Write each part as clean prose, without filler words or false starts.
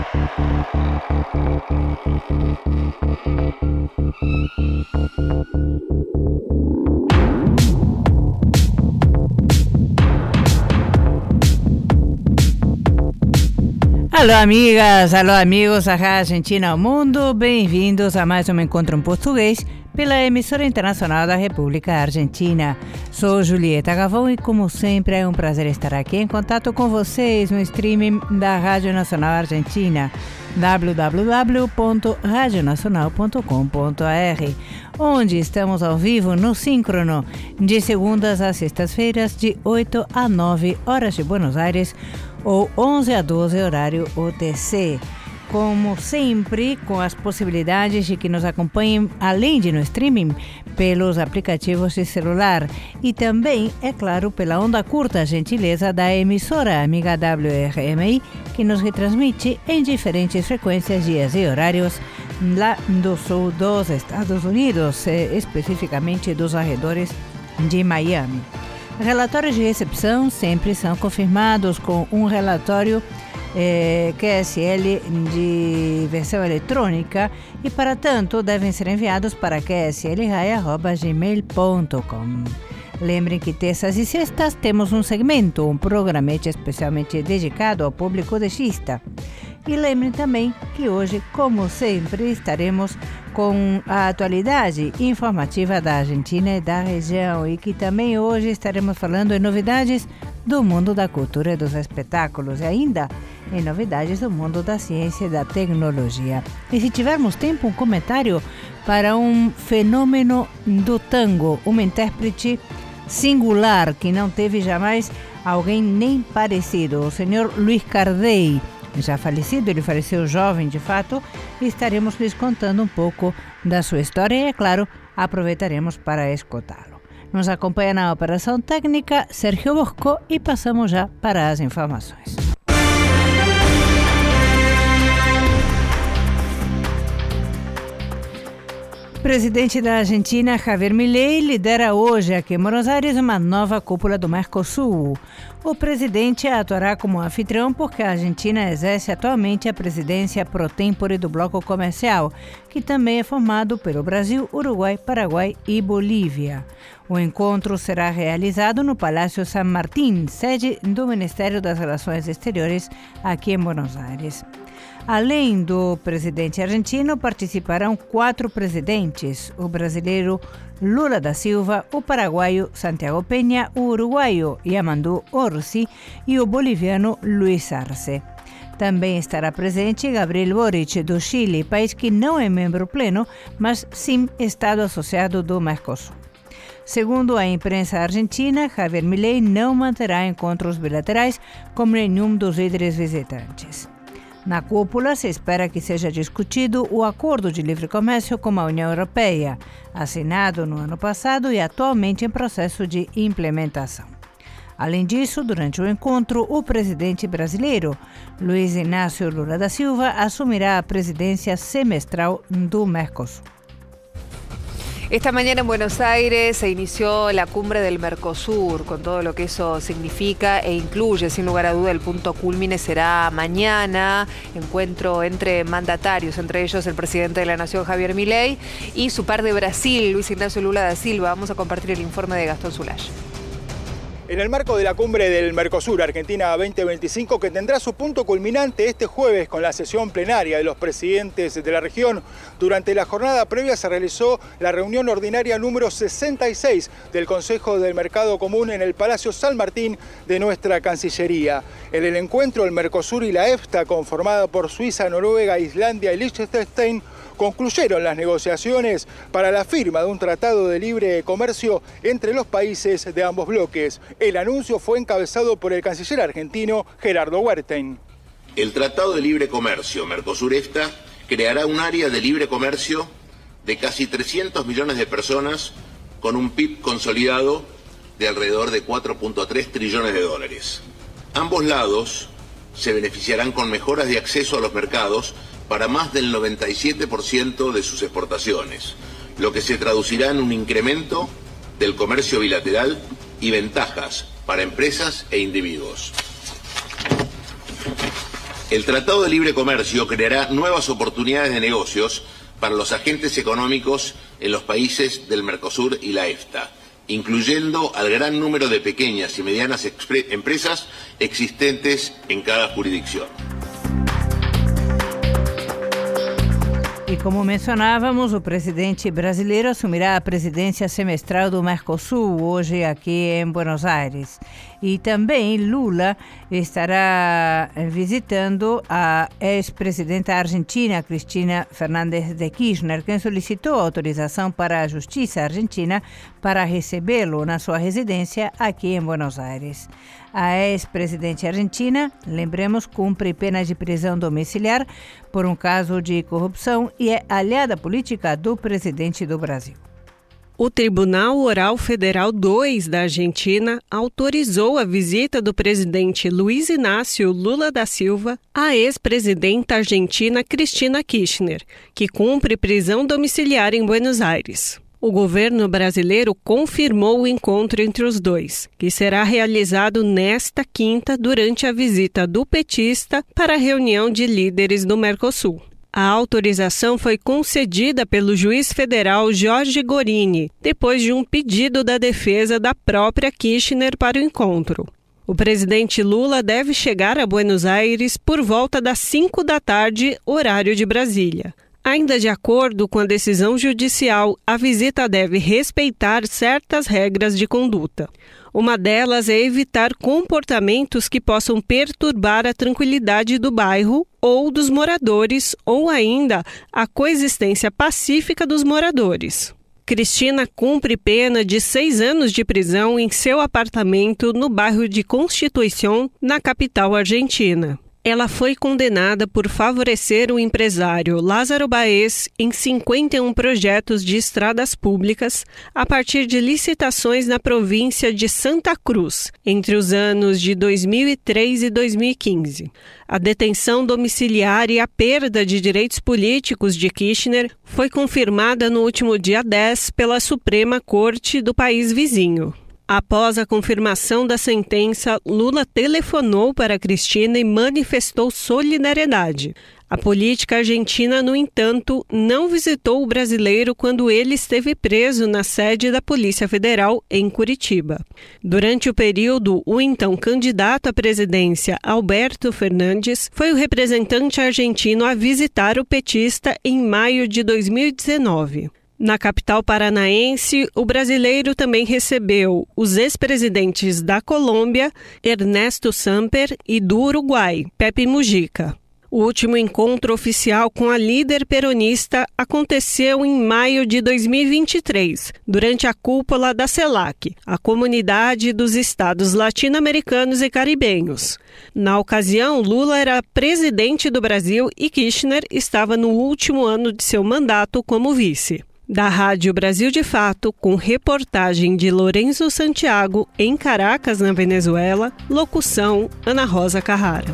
Alô amigas, alô amigos da Rádio Argentina ao Mundo, bem-vindos a mais um Encontro em Português pela emissora internacional da República Argentina. Sou Julieta Gavão e, como sempre, é um prazer estar aqui em contato com vocês no streaming da Rádio Nacional Argentina, www.radionacional.com.br, onde estamos ao vivo no síncrono, de segundas a sextas-feiras, de 8 a 9 horas de Buenos Aires, ou 11 a 12 horário UTC. Como sempre, com as possibilidades de que nos acompanhem, além de no streaming, pelos aplicativos de celular e também, é claro, pela onda curta, gentileza da emissora amiga WRMI, que nos retransmite em diferentes frequências, dias e horários lá do sul dos Estados Unidos, especificamente dos arredores de Miami. Relatórios de recepção sempre são confirmados com um relatório QSL de versão eletrônica e, para tanto, devem ser enviados para qslrai@gmail.com. Lembrem que terças e sextas temos um segmento, um programete especialmente dedicado ao público dexista. E lembrem também que hoje, como sempre, estaremos com a atualidade informativa da Argentina e da região, e que também hoje estaremos falando em novidades do mundo da cultura e dos espetáculos, e ainda em novidades do mundo da ciência e da tecnologia. E se tivermos tempo, um comentário para um fenômeno do tango, uma intérprete singular que não teve jamais alguém nem parecido, o senhor Luiz Cardey. Já falecido, ele faleceu jovem de fato, e estaremos lhes contando um pouco da sua história e, é claro, aproveitaremos para escutá-lo. Nos acompanha na operação técnica Sérgio Bosco e passamos já para as informações. O presidente da Argentina, Javier Milei, lidera hoje aqui em Buenos Aires uma nova cúpula do Mercosul. O presidente atuará como anfitrião porque a Argentina exerce atualmente a presidência pro tempore do bloco comercial, que também é formado pelo Brasil, Uruguai, Paraguai e Bolívia. O encontro será realizado no Palácio San Martín, sede do Ministério das Relações Exteriores aqui em Buenos Aires. Além do presidente argentino, participarão 4 presidentes: o brasileiro Lula da Silva, o paraguaio Santiago Peña, o uruguaio Yamandu Orsi e o boliviano Luis Arce. Também estará presente Gabriel Boric, do Chile, país que não é membro pleno, mas sim Estado associado do Mercosul. Segundo a imprensa argentina, Javier Milei não manterá encontros bilaterais com nenhum dos líderes visitantes. Na cúpula, se espera que seja discutido o Acordo de Livre Comércio com a União Europeia, assinado no ano passado e atualmente em processo de implementação. Além disso, durante o encontro, o presidente brasileiro, Luiz Inácio Lula da Silva, assumirá a presidência semestral do Mercosul. Esta mañana en Buenos Aires se inició la cumbre del Mercosur, con todo lo que eso significa e incluye, sin lugar a duda, el punto cúlmine será mañana, encuentro entre mandatarios, entre ellos el presidente de la Nación, Javier Milei, y su par de Brasil, Luis Ignacio Lula da Silva. Vamos a compartir el informe de Gastón Zulay. En el marco de la cumbre del Mercosur Argentina 2025, que tendrá su punto culminante este jueves con la sesión plenaria de los presidentes de la región, durante la jornada previa se realizó la reunión ordinaria número 66 del Consejo del Mercado Común en el Palacio San Martín de nuestra Cancillería. En el encuentro, el Mercosur y la EFTA, conformada por Suiza, Noruega, Islandia y Liechtenstein, concluyeron las negociaciones para la firma de un tratado de libre comercio entre los países de ambos bloques. El anuncio fue encabezado por el canciller argentino Gerardo Wertheim. El Tratado de Libre Comercio Mercosur-EFTA creará un área de libre comercio de casi 300 millones de personas con un PIB consolidado de alrededor de 4.3 trillones de dólares. Ambos lados se beneficiarán con mejoras de acceso a los mercados para más del 97% de sus exportaciones, lo que se traducirá en un incremento del comercio bilateral y ventajas para empresas e individuos. El Tratado de Libre Comercio creará nuevas oportunidades de negocios para los agentes económicos en los países del Mercosur y la EFTA, incluyendo al gran número de pequeñas y medianas empresas existentes en cada jurisdicción. E como mencionávamos, o presidente brasileiro assumirá a presidência semestral do Mercosul hoje aqui em Buenos Aires. E também Lula estará visitando a ex-presidenta argentina Cristina Fernández de Kirchner, quem solicitou autorização para a Justiça Argentina para recebê-lo na sua residência aqui em Buenos Aires. A ex-presidente argentina, lembremos, cumpre pena de prisão domiciliar por um caso de corrupção e é aliada política do presidente do Brasil. O Tribunal Oral Federal 2 da Argentina autorizou a visita do presidente Luiz Inácio Lula da Silva à ex-presidenta argentina Cristina Kirchner, que cumpre prisão domiciliar em Buenos Aires. O governo brasileiro confirmou o encontro entre os dois, que será realizado nesta quinta durante a visita do petista para a reunião de líderes do Mercosul. A autorização foi concedida pelo juiz federal Jorge Gorini, depois de um pedido da defesa da própria Kirchner para o encontro. O presidente Lula deve chegar a Buenos Aires por volta das 5 da tarde, horário de Brasília. Ainda de acordo com a decisão judicial, a visita deve respeitar certas regras de conduta. Uma delas é evitar comportamentos que possam perturbar a tranquilidade do bairro ou dos moradores, ou ainda a coexistência pacífica dos moradores. Cristina cumpre pena de 6 anos de prisão em seu apartamento no bairro de Constituição, na capital argentina. Ela foi condenada por favorecer o empresário Lázaro Baez em 51 projetos de estradas públicas a partir de licitações na província de Santa Cruz, entre os anos de 2003 e 2015. A detenção domiciliar e a perda de direitos políticos de Kirchner foi confirmada no último dia 10 pela Suprema Corte do país vizinho. Após a confirmação da sentença, Lula telefonou para Cristina e manifestou solidariedade. A política argentina, no entanto, não visitou o brasileiro quando ele esteve preso na sede da Polícia Federal em Curitiba. Durante o período, o então candidato à presidência, Alberto Fernandes, foi o representante argentino a visitar o petista em maio de 2019. Na capital paranaense, o brasileiro também recebeu os ex-presidentes da Colômbia, Ernesto Samper, e do Uruguai, Pepe Mujica. O último encontro oficial com a líder peronista aconteceu em maio de 2023, durante a cúpula da CELAC, a Comunidade dos Estados Latino-Americanos e Caribenhos. Na ocasião, Lula era presidente do Brasil e Kirchner estava no último ano de seu mandato como vice. Da Rádio Brasil de Fato, com reportagem de Lourenço Santiago, em Caracas, na Venezuela, locução Ana Rosa Carrara.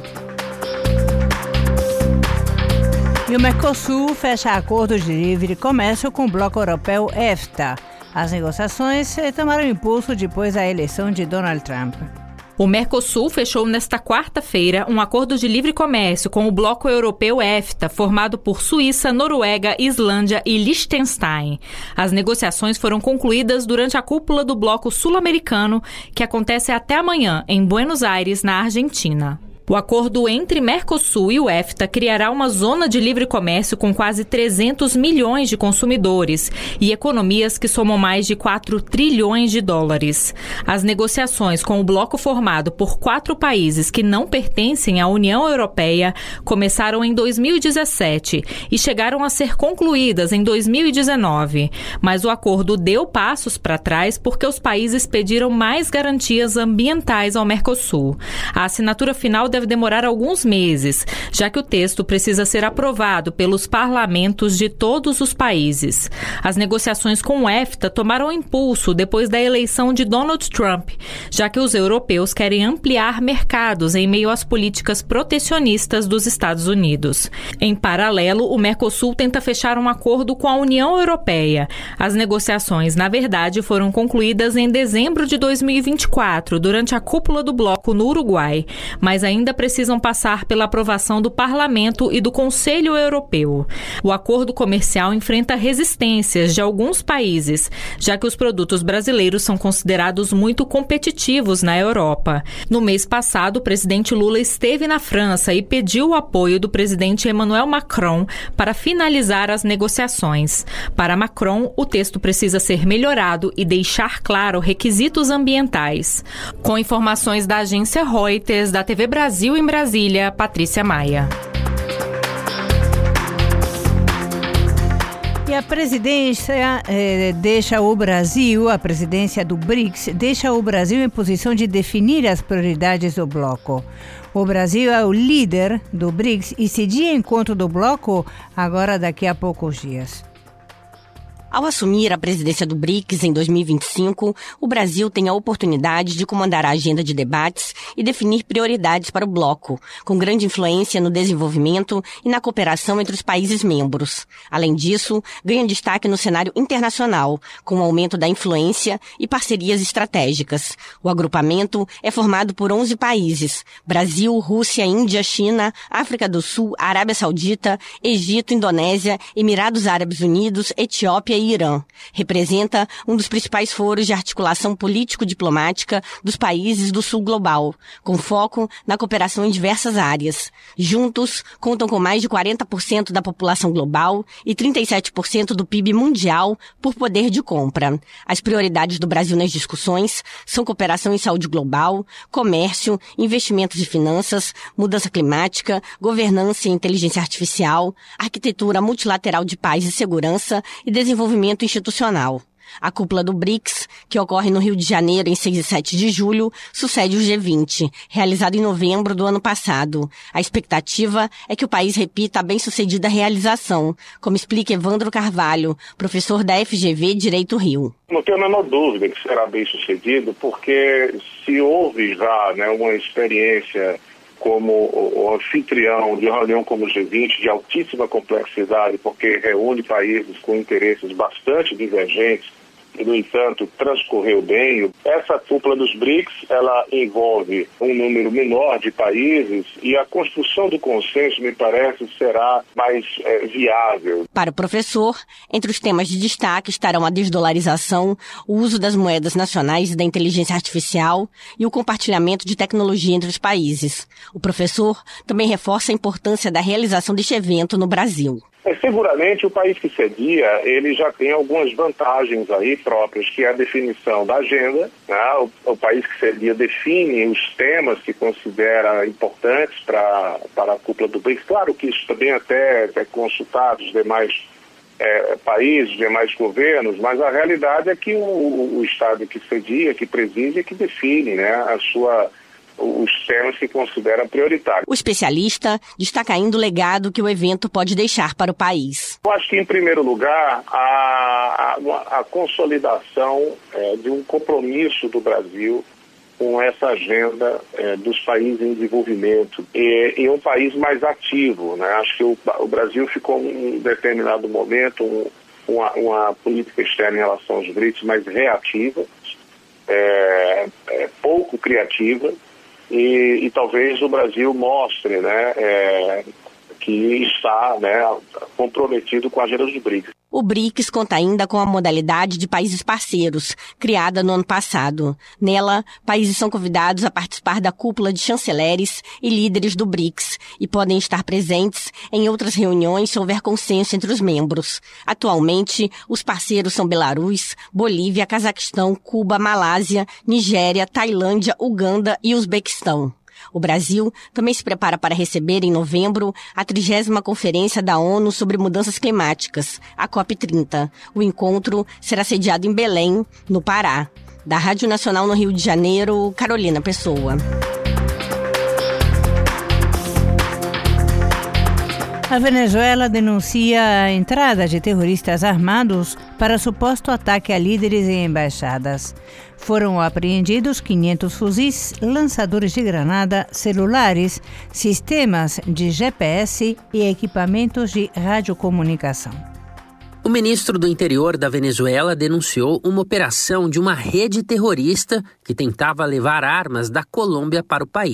E o Mercosul fecha acordos de livre comércio com o bloco europeu EFTA. As negociações tomaram impulso depois da eleição de Donald Trump. O Mercosul fechou nesta quarta-feira um acordo de livre comércio com o bloco europeu EFTA, formado por Suíça, Noruega, Islândia e Liechtenstein. As negociações foram concluídas durante a cúpula do bloco sul-americano, que acontece até amanhã em Buenos Aires, na Argentina. O acordo entre Mercosul e o EFTA criará uma zona de livre comércio com quase 300 milhões de consumidores e economias que somam mais de 4 trilhões de dólares. As negociações com o bloco formado por 4 países que não pertencem à União Europeia começaram em 2017 e chegaram a ser concluídas em 2019. Mas o acordo deu passos para trás porque os países pediram mais garantias ambientais ao Mercosul. A assinatura final deve demorar alguns meses, já que o texto precisa ser aprovado pelos parlamentos de todos os países. As negociações com o EFTA tomaram impulso depois da eleição de Donald Trump, já que os europeus querem ampliar mercados em meio às políticas protecionistas dos Estados Unidos. Em paralelo, o Mercosul tenta fechar um acordo com a União Europeia. As negociações, na verdade, foram concluídas em dezembro de 2024, durante a cúpula do bloco no Uruguai, mas ainda ainda precisam passar pela aprovação do Parlamento e do Conselho Europeu. O acordo comercial enfrenta resistências de alguns países, já que os produtos brasileiros são considerados muito competitivos na Europa. No mês passado, o presidente Lula esteve na França e pediu o apoio do presidente Emmanuel Macron para finalizar as negociações. Para Macron, o texto precisa ser melhorado e deixar claro requisitos ambientais. Com informações da agência Reuters, da TV Brasil em Brasília, Patrícia Maia. E a presidência a presidência do BRICS deixa o Brasil em posição de definir as prioridades do bloco. O Brasil é o líder do BRICS e cedia encontro do bloco agora daqui a poucos dias. Ao assumir a presidência do BRICS em 2025, o Brasil tem a oportunidade de comandar a agenda de debates e definir prioridades para o bloco, com grande influência no desenvolvimento e na cooperação entre os países membros. Além disso, ganha destaque no cenário internacional, com o aumento da influência e parcerias estratégicas. O agrupamento é formado por 11 países: Brasil, Rússia, Índia, China, África do Sul, Arábia Saudita, Egito, Indonésia, Emirados Árabes Unidos, Etiópia e Irã. Representa um dos principais foros de articulação político-diplomática dos países do Sul Global, com foco na cooperação em diversas áreas. Juntos, contam com mais de 40% da população global e 37% do PIB mundial por poder de compra. As prioridades do Brasil nas discussões são cooperação em saúde global, comércio, investimentos e finanças, mudança climática, governança e inteligência artificial, arquitetura multilateral de paz e segurança e desenvolvimento institucional. A cúpula do BRICS, que ocorre no Rio de Janeiro em 6 e 7 de julho, sucede o G20, realizado em novembro do ano passado. A expectativa é que o país repita a bem-sucedida realização, como explica Evandro Carvalho, professor da FGV Direito Rio. Não tenho a menor dúvida que será bem-sucedido, porque se houve já uma experiência como o anfitrião de uma reunião como o G20, de altíssima complexidade, porque reúne países com interesses bastante divergentes, e, no entanto, transcorreu bem. Essa cúpula dos BRICS, ela envolve um número menor de países e a construção do consenso, me parece, será mais viável. Para o professor, entre os temas de destaque estarão a desdolarização, o uso das moedas nacionais e da inteligência artificial e o compartilhamento de tecnologia entre os países. O professor também reforça a importância da realização deste evento no Brasil. Seguramente o país que cedia, ele já tem algumas vantagens aí próprias, que é a definição da agenda, né? O país que cedia define os temas que considera importantes para a cúpula do BRICS. Claro que isso também até é consultado os demais países, os demais governos, mas a realidade é que o Estado que cedia, que preside, é que define, né, os temas que considera prioritários. O especialista destaca ainda o legado que o evento pode deixar para o país. Eu acho que, em primeiro lugar, a consolidação de um compromisso do Brasil com essa agenda dos países em desenvolvimento e um país mais ativo, né? Acho que o Brasil ficou, em um determinado momento, uma política externa em relação aos BRICS mais reativa, pouco criativa, e talvez o Brasil mostre, né, que está, né, comprometido com a agenda dos BRICS. O BRICS conta ainda com a modalidade de países parceiros, criada no ano passado. Nela, países são convidados a participar da cúpula de chanceleres e líderes do BRICS e podem estar presentes em outras reuniões se houver consenso entre os membros. Atualmente, os parceiros são Belarus, Bolívia, Cazaquistão, Cuba, Malásia, Nigéria, Tailândia, Uganda e Uzbequistão. O Brasil também se prepara para receber em novembro a 30ª Conferência da ONU sobre Mudanças Climáticas, a COP30. O encontro será sediado em Belém, no Pará. Da Rádio Nacional no Rio de Janeiro, Carolina Pessoa. A Venezuela denuncia a entrada de terroristas armados para suposto ataque a líderes e embaixadas. Foram apreendidos 500 fuzis, lançadores de granada, celulares, sistemas de GPS e equipamentos de radiocomunicação. O ministro do Interior da Venezuela denunciou uma operação de uma rede terrorista que tentava levar armas da Colômbia para o país.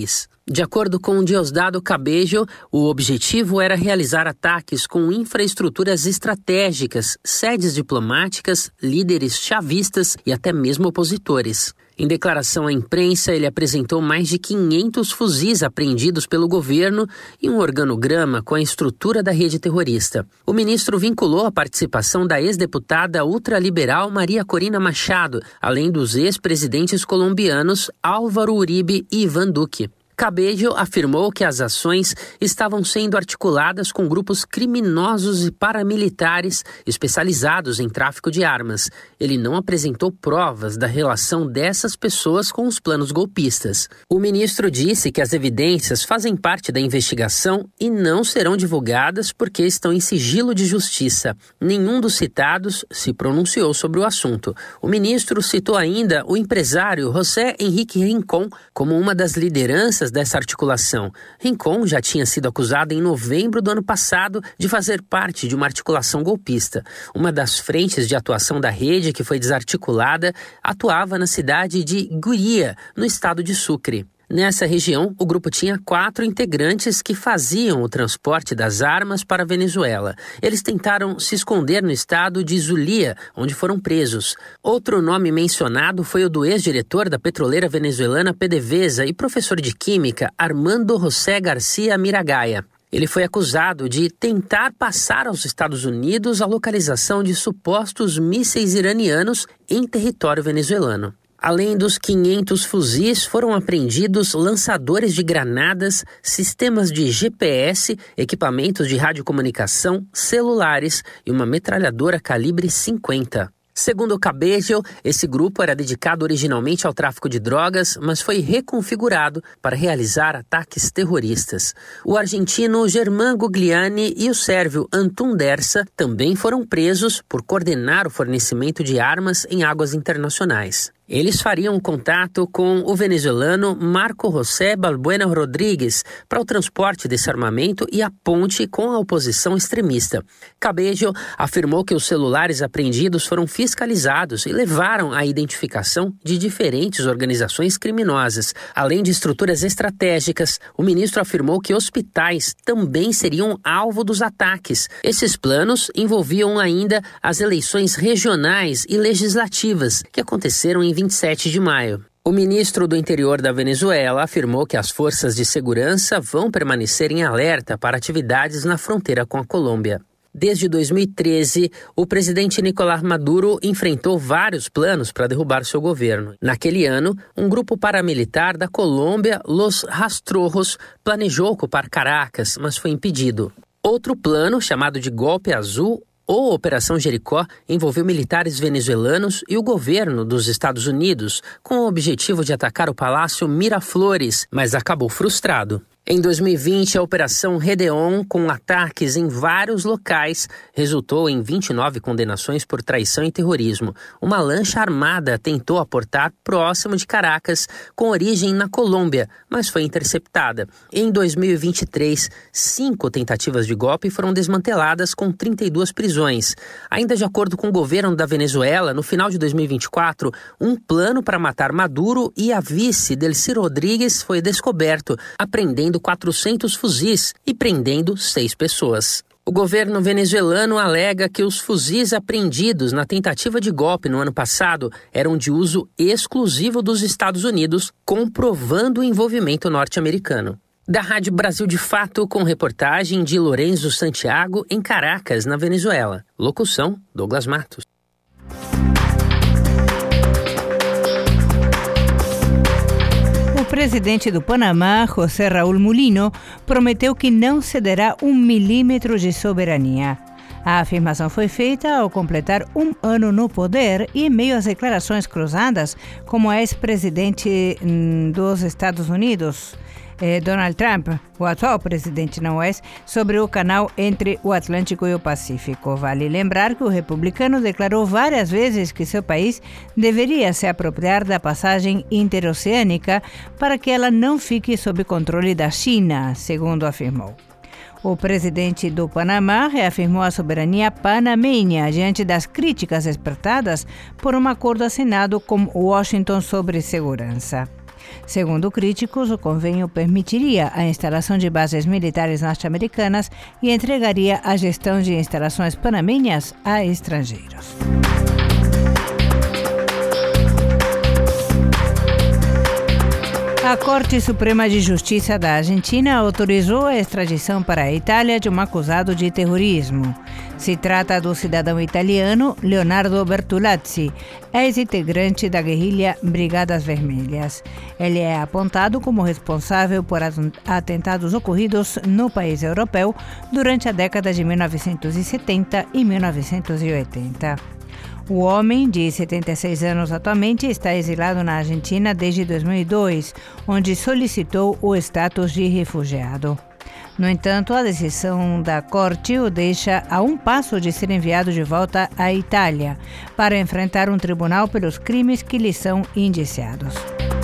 De acordo com Diosdado Cabello, o objetivo era realizar ataques com infraestruturas estratégicas, sedes diplomáticas, líderes chavistas e até mesmo opositores. Em declaração à imprensa, ele apresentou mais de 500 fuzis apreendidos pelo governo e um organograma com a estrutura da rede terrorista. O ministro vinculou a participação da ex-deputada ultraliberal Maria Corina Machado, além dos ex-presidentes colombianos Álvaro Uribe e Iván Duque. Cabello afirmou que as ações estavam sendo articuladas com grupos criminosos e paramilitares especializados em tráfico de armas. Ele não apresentou provas da relação dessas pessoas com os planos golpistas. O ministro disse que as evidências fazem parte da investigação e não serão divulgadas porque estão em sigilo de justiça. Nenhum dos citados se pronunciou sobre o assunto. O ministro citou ainda o empresário José Henrique Rincón como uma das lideranças dessa articulação. Rincón já tinha sido acusado em novembro do ano passado de fazer parte de uma articulação golpista. Uma das frentes de atuação da rede, que foi desarticulada, atuava na cidade de Guria, no estado de Sucre. Nessa região, o grupo tinha 4 integrantes que faziam o transporte das armas para a Venezuela. Eles tentaram se esconder no estado de Zulia, onde foram presos. Outro nome mencionado foi o do ex-diretor da petroleira venezuelana PDVSA e professor de química Armando José Garcia Miragaya. Ele foi acusado de tentar passar aos Estados Unidos a localização de supostos mísseis iranianos em território venezuelano. Além dos 500 fuzis, foram apreendidos lançadores de granadas, sistemas de GPS, equipamentos de radiocomunicação, celulares e uma metralhadora calibre 50. Segundo Cabello, esse grupo era dedicado originalmente ao tráfico de drogas, mas foi reconfigurado para realizar ataques terroristas. O argentino Germán Gugliani e o sérvio Antun Dersa também foram presos por coordenar o fornecimento de armas em águas internacionais. Eles fariam contato com o venezuelano Marco José Balbuena Rodrigues para o transporte desse armamento e a ponte com a oposição extremista. Cabello afirmou que os celulares apreendidos foram fiscalizados e levaram à identificação de diferentes organizações criminosas. Além de estruturas estratégicas, o ministro afirmou que hospitais também seriam alvo dos ataques. Esses planos envolviam ainda as eleições regionais e legislativas que aconteceram em 27 de maio. O ministro do Interior da Venezuela afirmou que as forças de segurança vão permanecer em alerta para atividades na fronteira com a Colômbia. Desde 2013, o presidente Nicolás Maduro enfrentou vários planos para derrubar seu governo. Naquele ano, um grupo paramilitar da Colômbia, Los Rastrojos, planejou ocupar Caracas, mas foi impedido. Outro plano, chamado de Golpe Azul, ou Operação Jericó, envolveu militares venezuelanos e o governo dos Estados Unidos, com o objetivo de atacar o Palácio Miraflores, mas acabou frustrado. Em 2020, a Operação Redeon, com ataques em vários locais, resultou em 29 condenações por traição e terrorismo. Uma lancha armada tentou aportar próximo de Caracas, com origem na Colômbia, mas foi interceptada. Em 2023, 5 tentativas de golpe foram desmanteladas com 32 prisões. Ainda de acordo com o governo da Venezuela, no final de 2024, um plano para matar Maduro e a vice Delcy Rodrigues foi descoberto, apreendendo 400 fuzis e prendendo 6 pessoas. O governo venezuelano alega que os fuzis apreendidos na tentativa de golpe no ano passado eram de uso exclusivo dos Estados Unidos, comprovando o envolvimento norte-americano. Da Rádio Brasil de Fato, com reportagem de Lorenzo Santiago, em Caracas, na Venezuela. Locução, Douglas Matos. O presidente do Panamá, José Raúl Mulino, prometeu que não cederá 1 milímetro de soberania. A afirmação foi feita ao completar 1 ano no poder e em meio às declarações cruzadas como a ex-presidente dos Estados Unidos, Donald Trump, o atual presidente não é, sobre o canal entre o Atlântico e o Pacífico. Vale lembrar que o republicano declarou várias vezes que seu país deveria se apropriar da passagem interoceânica para que ela não fique sob controle da China, segundo afirmou. O presidente do Panamá reafirmou a soberania panamenha diante das críticas despertadas por um acordo assinado com Washington sobre segurança. Segundo críticos, o convênio permitiria a instalação de bases militares norte-americanas e entregaria a gestão de instalações panamenhas a estrangeiros. A Corte Suprema de Justiça da Argentina autorizou a extradição para a Itália de um acusado de terrorismo. Se trata do cidadão italiano Leonardo Bertolazzi, ex-integrante da guerrilha Brigadas Vermelhas. Ele é apontado como responsável por atentados ocorridos no país europeu durante a década de 1970 e 1980. O homem, de 76 anos atualmente, está exilado na Argentina desde 2002, onde solicitou o status de refugiado. No entanto, a decisão da Corte o deixa a um passo de ser enviado de volta à Itália, para enfrentar um tribunal pelos crimes que lhe são indiciados.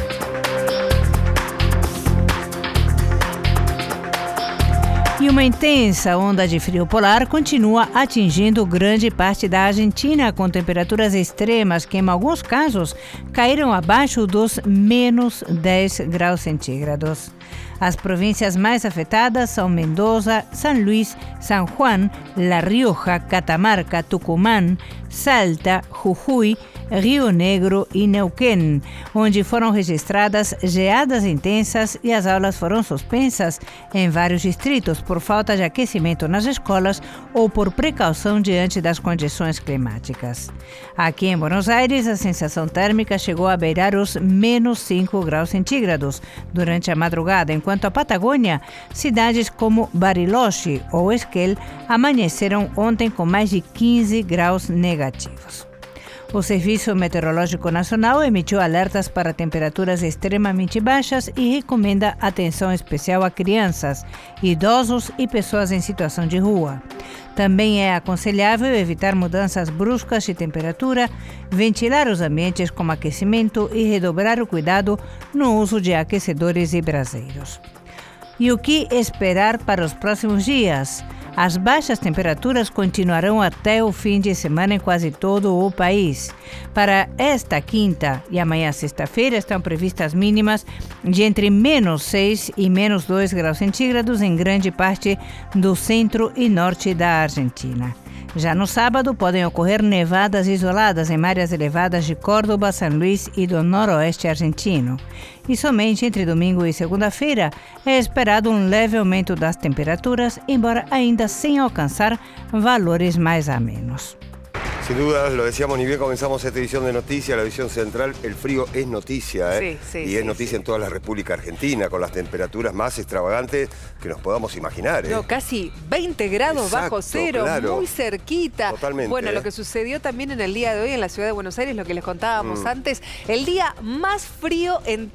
E uma intensa onda de frio polar continua atingindo grande parte da Argentina, com temperaturas extremas que, em alguns casos, caíram abaixo dos menos 10 graus centígrados. As províncias mais afetadas são Mendoza, San Luis, San Juan, La Rioja, Catamarca, Tucumán, Salta, Jujuy, Rio Negro e Neuquén, onde foram registradas geadas intensas e as aulas foram suspensas em vários distritos por falta de aquecimento nas escolas ou por precaução diante das condições climáticas. Aqui em Buenos Aires, a sensação térmica chegou a beirar os menos 5 graus centígrados durante a madrugada, enquanto a Patagônia, cidades como Bariloche ou Esquel, amanheceram ontem com mais de 15 graus negativos. O Serviço Meteorológico Nacional emitiu alertas para temperaturas extremamente baixas e recomenda atenção especial a crianças, idosos e pessoas em situação de rua. Também é aconselhável evitar mudanças bruscas de temperatura, ventilar os ambientes com aquecimento e redobrar o cuidado no uso de aquecedores e braseiros. E o que esperar para os próximos dias? As baixas temperaturas continuarão até o fim de semana em quase todo o país. Para esta quinta e amanhã sexta-feira estão previstas mínimas de entre menos 6 e menos 2 graus centígrados em grande parte do centro e norte da Argentina. Já no sábado, podem ocorrer nevadas isoladas em áreas elevadas de Córdoba, San Luis e do noroeste argentino. E somente entre domingo e segunda-feira é esperado um leve aumento das temperaturas, embora ainda sem alcançar valores mais amenos. Sin duda, lo decíamos ni bien comenzamos esta edición de Noticias, la edición central, el frío es noticia, y es noticia en toda la República Argentina, con las temperaturas más extravagantes que nos podamos imaginar. No, casi 20 grados bajo cero, claro, muy cerquita. Totalmente. Bueno, lo que sucedió también en el día de hoy en la ciudad de Buenos Aires, lo que les contábamos antes, el día más frío en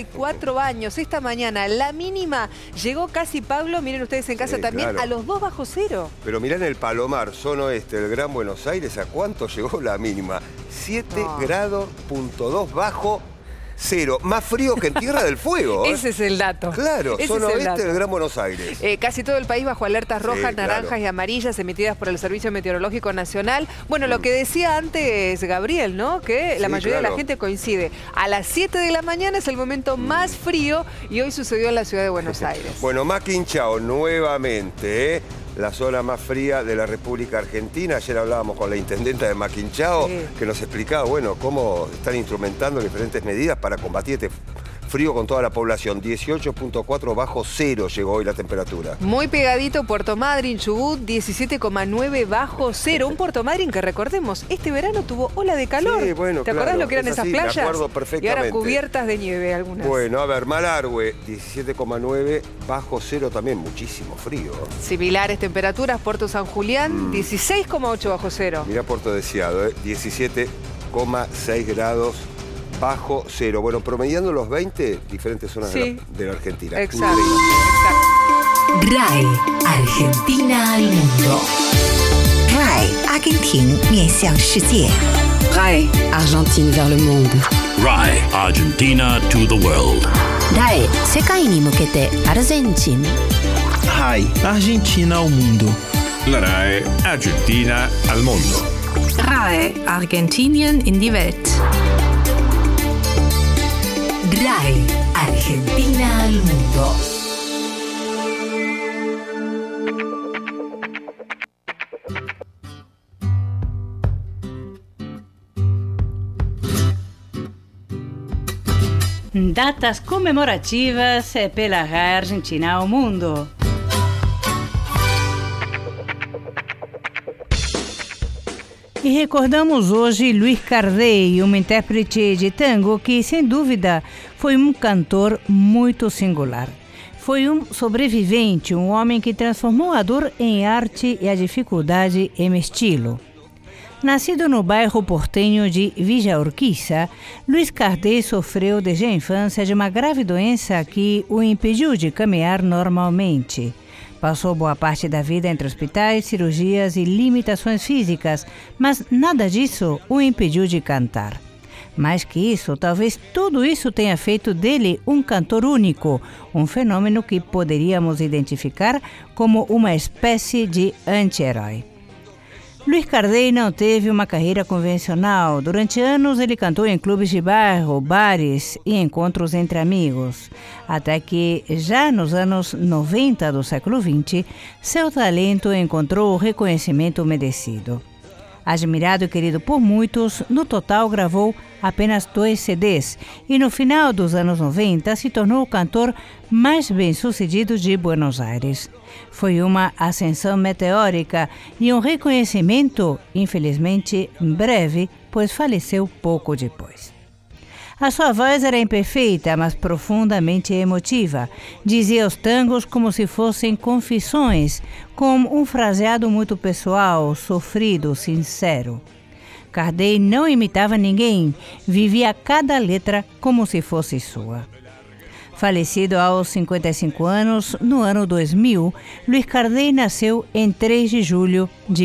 34 años. Esta mañana la mínima llegó casi, Pablo, miren ustedes en casa también, claro, a los 2 bajo cero. Pero mirá en el Palomar, zona oeste del Gran Buenos Aires, ¿a cuánto llegó la mínima? 7 grados, .2 bajo cero. Más frío que en Tierra del Fuego. Ese es el dato. Claro, zona oeste del Gran Buenos Aires. Casi todo el país bajo alertas rojas, naranjas y amarillas emitidas por el Servicio Meteorológico Nacional. Bueno, lo que decía antes Gabriel, ¿no? Que la mayoría de la gente coincide. A las 7 de la mañana es el momento más frío y hoy sucedió en la ciudad de Buenos Aires. Bueno, Machinchao nuevamente, la zona más fría de la República Argentina. Ayer hablábamos con la intendenta de Machinchao, que nos explicaba, bueno, cómo están instrumentando diferentes medidas para combatir este frío con toda la población. 18.4 bajo cero llegó hoy la temperatura. Muy pegadito Puerto Madryn, Chubut, 17,9 bajo cero. Un Puerto Madryn que, recordemos, este verano tuvo ola de calor. Sí, bueno, ¿Te acordás lo que eran esas playas? Me acuerdo perfectamente. Y ahora cubiertas de nieve algunas. Bueno, a ver, Malargüe, 17,9 bajo cero también, muchísimo frío. Similares temperaturas, Puerto San Julián, 16,8 bajo cero. Mirá Puerto Deseado, 17,6 grados bajo cero. Bueno, promediando los 20, diferentes zonas de la Argentina. Exacto. RAI, Argentina al mundo. RAI, Argentina 面向世界. RAI, Argentine vers le monde. RAI, Argentina to the world. RAI, 世界に向けてアルゼンチン. RAI, Argentina al mundo. La RAI, Argentina al mundo. RAI, Argentinien in die Welt. RAE, Argentina al mundo. Datas comemorativas pela RAE Argentina ao mundo. E recordamos hoje Luiz Cardey, um intérprete de tango que, sem dúvida, foi um cantor muito singular. Foi um sobrevivente, um homem que transformou a dor em arte e a dificuldade em estilo. Nascido no bairro portenho de Villa Urquiza, Luiz Cardey sofreu desde a infância de uma grave doença que o impediu de caminhar normalmente. Passou boa parte da vida entre hospitais, cirurgias e limitações físicas, mas nada disso o impediu de cantar. Mais que isso, talvez tudo isso tenha feito dele um cantor único, um fenômeno que poderíamos identificar como uma espécie de anti-herói. Luiz Cardey não teve uma carreira convencional. Durante anos ele cantou em clubes de bairro, bares e encontros entre amigos. Até que, já nos anos 90 do século XX, seu talento encontrou o reconhecimento merecido. Admirado e querido por muitos, no total gravou apenas 2 CDs e no final dos anos 90 se tornou o cantor mais bem-sucedido de Buenos Aires. Foi uma ascensão meteórica e um reconhecimento, infelizmente, breve, pois faleceu pouco depois. A sua voz era imperfeita, mas profundamente emotiva. Dizia os tangos como se fossem confissões, com um fraseado muito pessoal, sofrido, sincero. Cardey não imitava ninguém, vivia cada letra como se fosse sua. Falecido aos 55 anos, no ano 2000, Luiz Cardey nasceu em 3 de julho de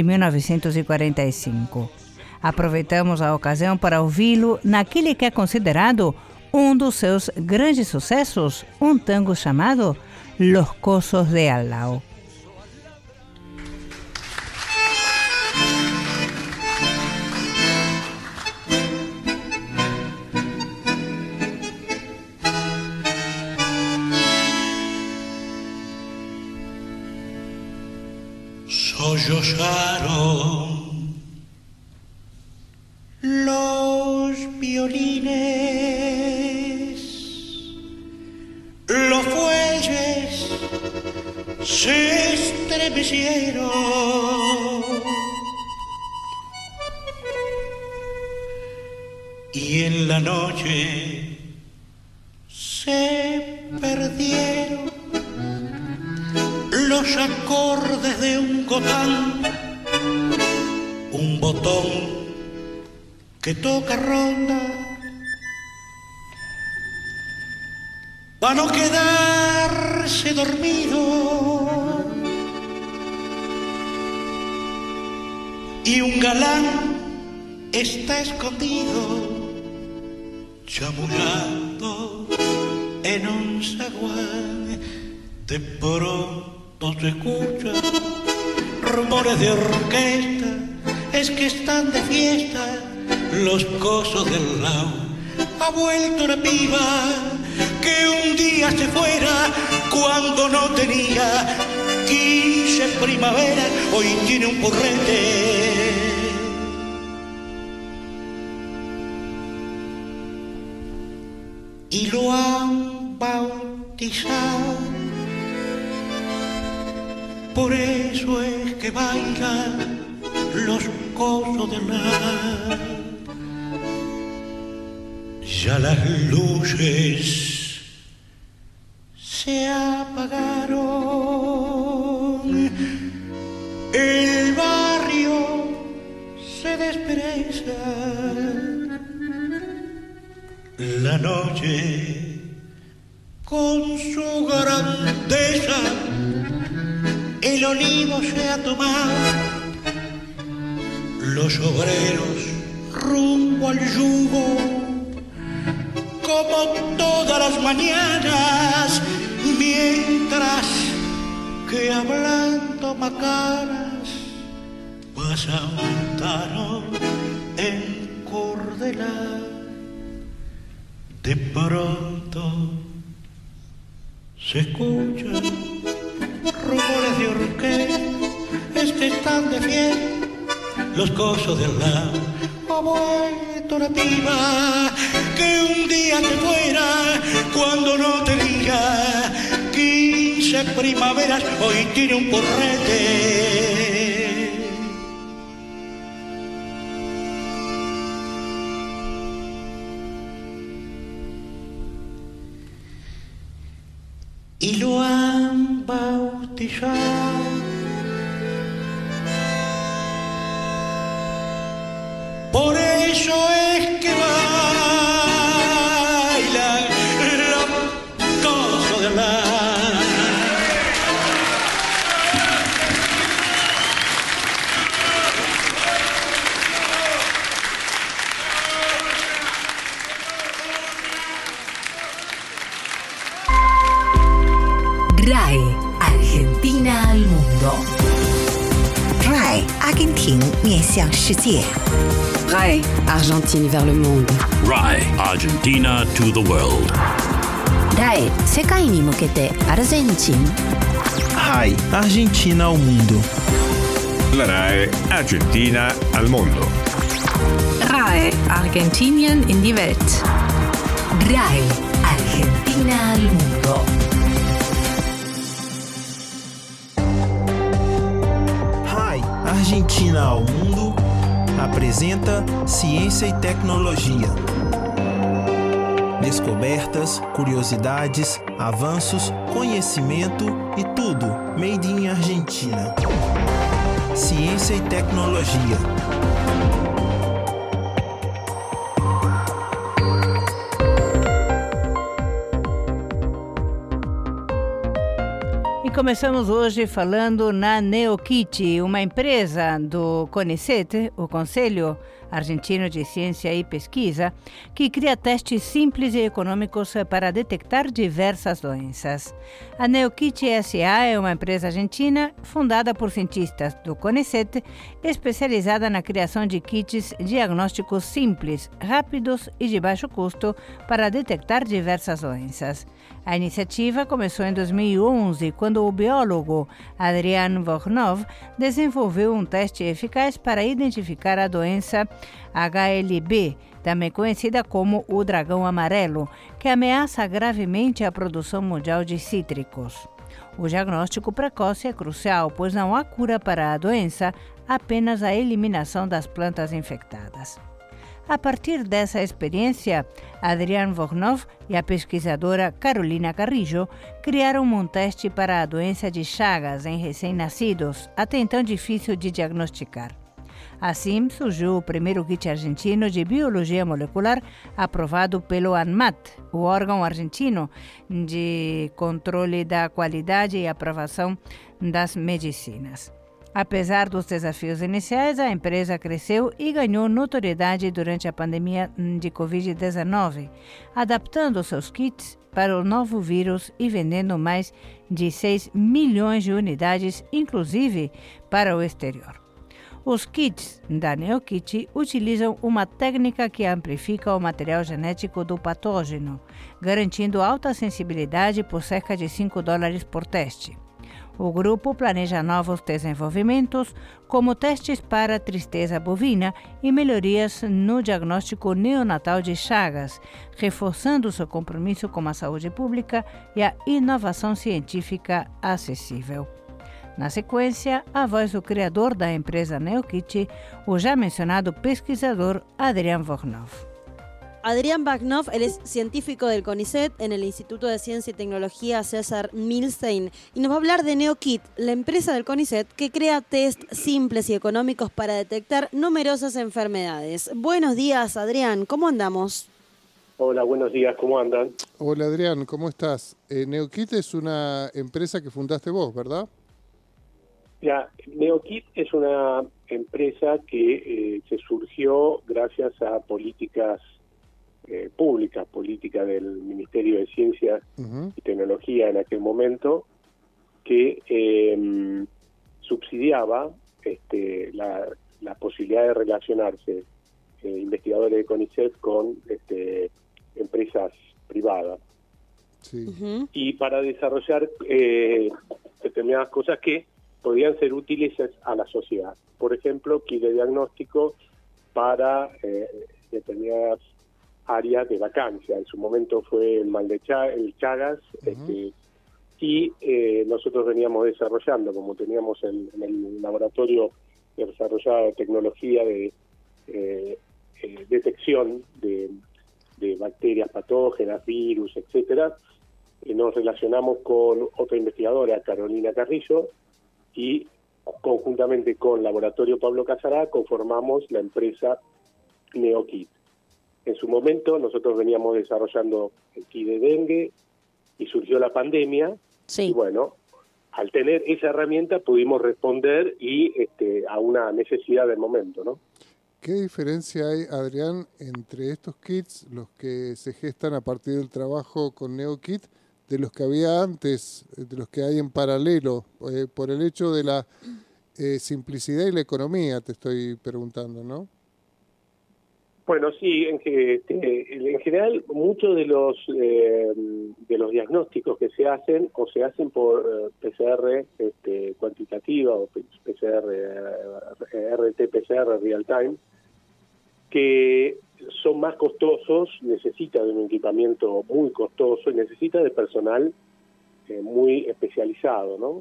1945. Aproveitamos a ocasião para ouvi-lo naquele que é considerado um dos seus grandes sucessos, um tango chamado Los Cosos de Al Lado. Sollozaron los violines, los fuelles se estremecieron y en la noche se perdieron los acordes de un gotán, un botón que toca ronda, para no quedarse dormido, y un galán está escondido, chamullando en un zaguán. De pronto se escuchan rumores de orquesta, es que están de fiesta los cosos del lado. Ha vuelto una piba que un día se fuera cuando no tenía 15 primavera, hoy tiene un porrete. Y lo han bautizado, por eso es que bailan los cosos del lado. Ya las luces se apagaron, el barrio se despereza, la noche con su grandeza, el olivo se ha tomado, los obreros rumbo al yugo, como todas las mañanas, mientras que hablando macanas pasa un tano en Cordela. de pronto se escuchan rumores de orquesta, es que están de fiesta los cosos de al lado. Ha vuelto una piba que un día te fuera cuando no te diga 15 primaveras, hoy tiene un porrete. Y lo han bautizado por eso es que baila la cosa de la. RAE, Argentina al mundo. RAE, Argentina 面向世界。 RAE, Argentine vers le monde. RAE, Argentina to the world. RAE, 世界に向けてアルゼンチン。 RAI, Argentina ao mundo. La RAE Argentina al mondo. RAE, Argentinien in die Welt. RAE, Argentina al mundo. RAI, Argentina ao mundo apresenta Ciência e Tecnologia. Descobertas, curiosidades, avanços, conhecimento e tudo made in Argentina. Ciência e Tecnologia. E começamos hoje falando na Neokit, uma empresa do CONICET, o Conselho Argentino de Ciência e Pesquisa, que cria testes simples e econômicos para detectar diversas doenças. A Neokit S.A. é uma empresa argentina fundada por cientistas do CONICET, especializada na criação de kits diagnósticos simples, rápidos e de baixo custo para detectar diversas doenças. A iniciativa começou em 2011, quando o biólogo Adrian Vognov desenvolveu um teste eficaz para identificar a doença HLB, também conhecida como o dragão amarelo, que ameaça gravemente a produção mundial de cítricos. O diagnóstico precoce é crucial, pois não há cura para a doença, apenas a eliminação das plantas infectadas. A partir dessa experiência, Adrian Vognov e a pesquisadora Carolina Carrillo criaram um teste para a doença de Chagas em recém-nascidos, até então difícil de diagnosticar. Assim, surgiu o primeiro kit argentino de biologia molecular aprovado pelo ANMAT, o órgão argentino de controle da qualidade e aprovação das medicinas. Apesar dos desafios iniciais, a empresa cresceu e ganhou notoriedade durante a pandemia de Covid-19, adaptando seus kits para o novo vírus e vendendo mais de 6 milhões de unidades, inclusive para o exterior. Os kits da Neokit utilizam uma técnica que amplifica o material genético do patógeno, garantindo alta sensibilidade por cerca de $5 por teste. O grupo planeja novos desenvolvimentos, como testes para tristeza bovina e melhorias no diagnóstico neonatal de Chagas, reforçando seu compromisso com a saúde pública e a inovação científica acessível. Na sequência, a voz do criador da empresa Neokit, o já mencionado pesquisador Adrian Vognov. Adrian Vognov, él es científico del CONICET en el Instituto de Ciencia y Tecnología César Milstein y nos va a hablar de Neokit, la empresa del CONICET que crea test simples y económicos para detectar numerosas enfermedades. Buenos días, Adrián, ¿cómo andamos? Hola, buenos días, ¿cómo andan? Hola, Adrián, ¿cómo estás? Neokit es una empresa que fundaste vos, ¿verdad? Ya, Neokit es una empresa que se surgió gracias a políticas públicas, política del Ministerio de Ciencia y Tecnología en aquel momento, que subsidiaba la posibilidad de relacionarse investigadores de CONICET con empresas privadas. Sí. Y para desarrollar determinadas cosas que podían ser útiles a la sociedad. Por ejemplo, kit de diagnóstico para determinadas áreas de vacancia. En su momento fue el Chagas, y nosotros veníamos desarrollando, como teníamos en el laboratorio desarrollado tecnología de detección de bacterias patógenas, virus, etcétera, nos relacionamos con otra investigadora, Carolina Carrillo, y conjuntamente con Laboratorio Pablo Casará conformamos la empresa NeoKit. En su momento nosotros veníamos desarrollando el kit de dengue y surgió la pandemia, y bueno, al tener esa herramienta pudimos responder a una necesidad del momento, ¿no? ¿Qué diferencia hay, Adrián, entre estos kits, los que se gestan a partir del trabajo con NeoKit, de los que había antes, de los que hay en paralelo, por el hecho de la simplicidad y la economía, te estoy preguntando, ¿no? Bueno, sí, en general muchos de los diagnósticos que se hacen por PCR cuantitativa o PCR, RT-PCR real time, que son más costosos, necesita de un equipamiento muy costoso y necesita de personal muy especializado, ¿no?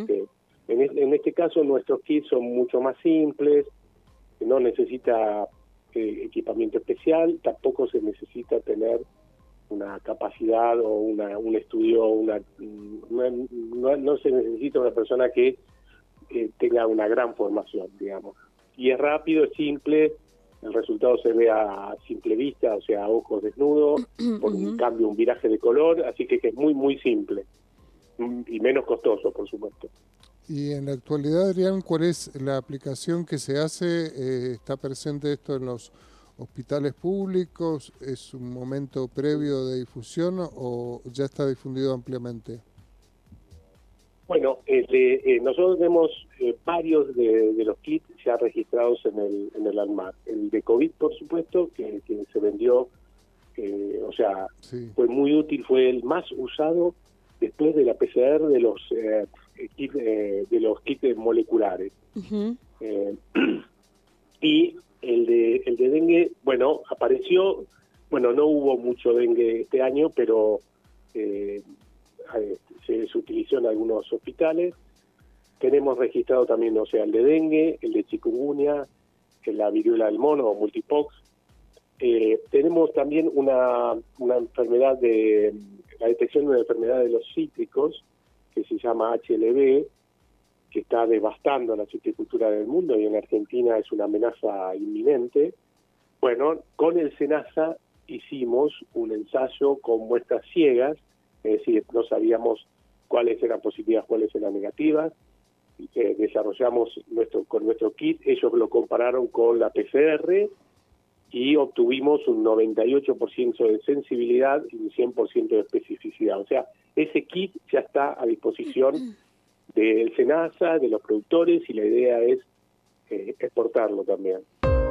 En este caso nuestros kits son mucho más simples, no necesita equipamiento especial, tampoco se necesita tener una capacidad o un estudio, no se necesita una persona que tenga una gran formación, digamos. Y es rápido, es simple, el resultado se ve a simple vista, o sea, a ojos desnudos, por un cambio, un viraje de color, así que es muy, muy simple y menos costoso, por supuesto. Y en la actualidad, Adrián, ¿cuál es la aplicación que se hace? ¿Está presente esto en los hospitales públicos? ¿Es un momento previo de difusión o ya está difundido ampliamente? Bueno, nosotros tenemos varios de los kits ya registrados en el ANMAT. El de COVID, por supuesto, que se vendió, fue muy útil, fue el más usado después de la PCR de los kits moleculares. Y el de dengue, bueno, apareció, no hubo mucho dengue este año, pero se utilizó en algunos hospitales. Tenemos registrado también, el de dengue, el de chikungunya, la viruela del mono o multipox. Tenemos también una enfermedad la detección de una enfermedad de los cítricos, que se llama HLB, que está devastando la citricultura del mundo y en Argentina es una amenaza inminente. Bueno, con el SENASA hicimos un ensayo con muestras ciegas, es decir, no sabíamos cuáles eran positivas, cuáles eran negativas. Desarrollamos con nuestro kit, ellos lo compararon con la PCR y obtuvimos un 98% de sensibilidad y un 100% de especificidad. O sea, ese kit ya está a disposición del SENASA, de los productores, y la idea es exportarlo también.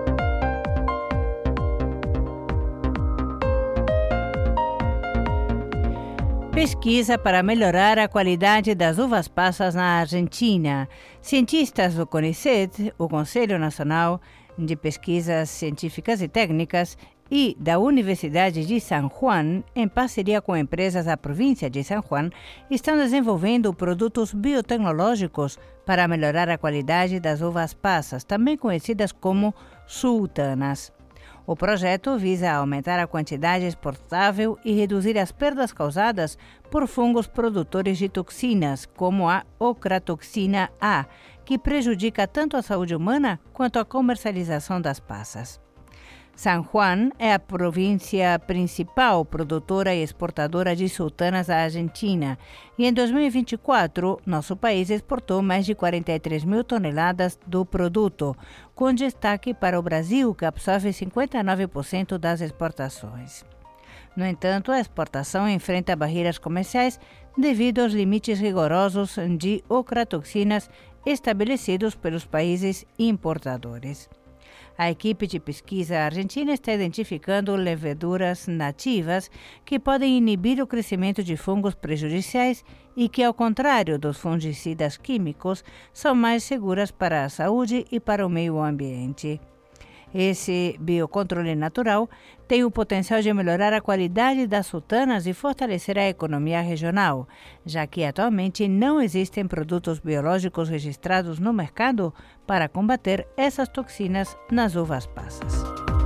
Pesquisa para melhorar a qualidade das uvas passas na Argentina. Cientistas do CONICET, o Conselho Nacional de Pesquisas Científicas e Técnicas, e da Universidade de San Juan, em parceria com empresas da província de San Juan, estão desenvolvendo produtos biotecnológicos para melhorar a qualidade das uvas passas, também conhecidas como sultanas. O projeto visa aumentar a quantidade exportável e reduzir as perdas causadas por fungos produtores de toxinas, como a ocratoxina A, que prejudica tanto a saúde humana quanto a comercialização das passas. San Juan é a província principal produtora e exportadora de sultanas da Argentina e em 2024 nosso país exportou mais de 43 mil toneladas do produto, com destaque para o Brasil, que absorve 59% das exportações. No entanto, a exportação enfrenta barreiras comerciais devido aos limites rigorosos de ocratoxinas estabelecidos pelos países importadores. A equipe de pesquisa argentina está identificando leveduras nativas que podem inibir o crescimento de fungos prejudiciais e que, ao contrário dos fungicidas químicos, são mais seguras para a saúde e para o meio ambiente. Esse biocontrole natural tem o potencial de melhorar a qualidade das sultanas e fortalecer a economia regional, já que atualmente não existem produtos biológicos registrados no mercado para combater essas toxinas nas uvas passas.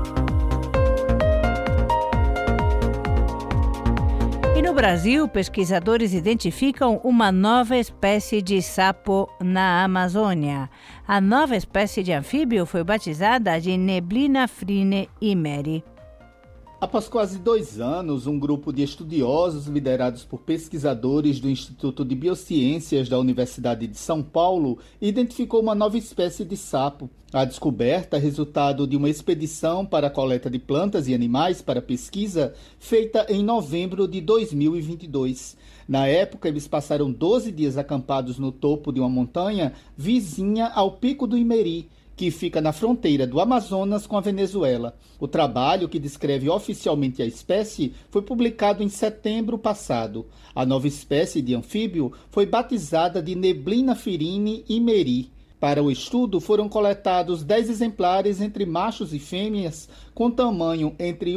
E no Brasil, pesquisadores identificam uma nova espécie de sapo na Amazônia. A nova espécie de anfíbio foi batizada de Neblina frine imeri. Após quase 2 anos, um grupo de estudiosos liderados por pesquisadores do Instituto de Biociências da Universidade de São Paulo identificou uma nova espécie de sapo. A descoberta é resultado de uma expedição para a coleta de plantas e animais para pesquisa feita em novembro de 2022. Na época, eles passaram 12 dias acampados no topo de uma montanha vizinha ao Pico do Imeri, que fica na fronteira do Amazonas com a Venezuela. O trabalho, que descreve oficialmente a espécie, foi publicado em setembro passado. A nova espécie de anfíbio foi batizada de Neblina frine imeri. Para o estudo, foram coletados 10 exemplares entre machos e fêmeas com tamanho entre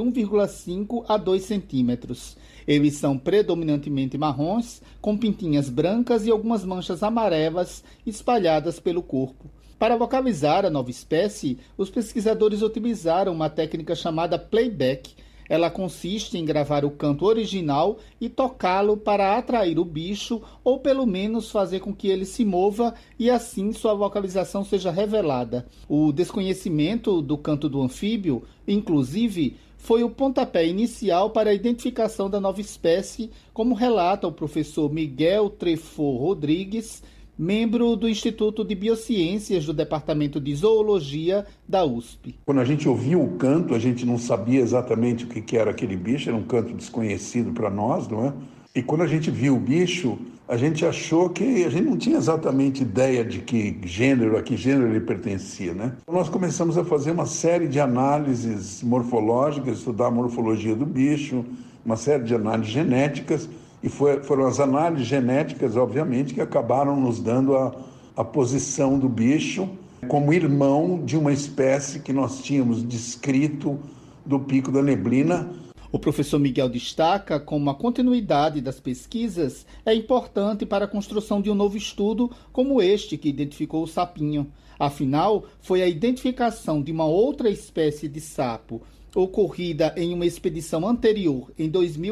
1,5 a 2 centímetros. Eles são predominantemente marrons, com pintinhas brancas e algumas manchas amarelas espalhadas pelo corpo. Para localizar a nova espécie, os pesquisadores utilizaram uma técnica chamada playback. Ela consiste em gravar o canto original e tocá-lo para atrair o bicho ou pelo menos fazer com que ele se mova e assim sua localização seja revelada. O desconhecimento do canto do anfíbio, inclusive, foi o pontapé inicial para a identificação da nova espécie, como relata o professor Miguel Trefo Rodrigues, membro do Instituto de Biociências do Departamento de Zoologia da USP. Quando a gente ouviu o canto, a gente não sabia exatamente o que era aquele bicho, era um canto desconhecido para nós, não é? E quando a gente viu o bicho, a gente achou que a gente não tinha exatamente ideia de a que gênero ele pertencia, né? Nós começamos a fazer uma série de análises morfológicas, estudar a morfologia do bicho, uma série de análises genéticas, e foram as análises genéticas, obviamente, que acabaram nos dando a posição do bicho como irmão de uma espécie que nós tínhamos descrito do Pico da Neblina. O professor Miguel destaca como a continuidade das pesquisas é importante para a construção de um novo estudo como este que identificou o sapinho. Afinal, foi a identificação de uma outra espécie de sapo ocorrida em uma expedição anterior, em